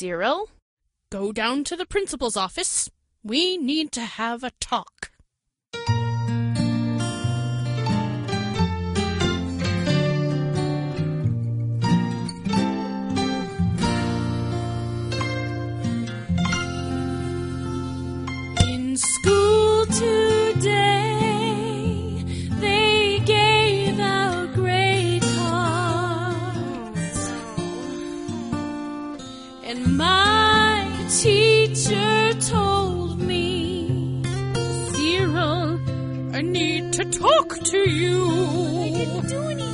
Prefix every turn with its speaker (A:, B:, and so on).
A: Cyril.
B: Go down to the principal's office. We need to have a talk. In school today, they gave out grade cards, and my teacher told me, Cyril, I need to talk to you.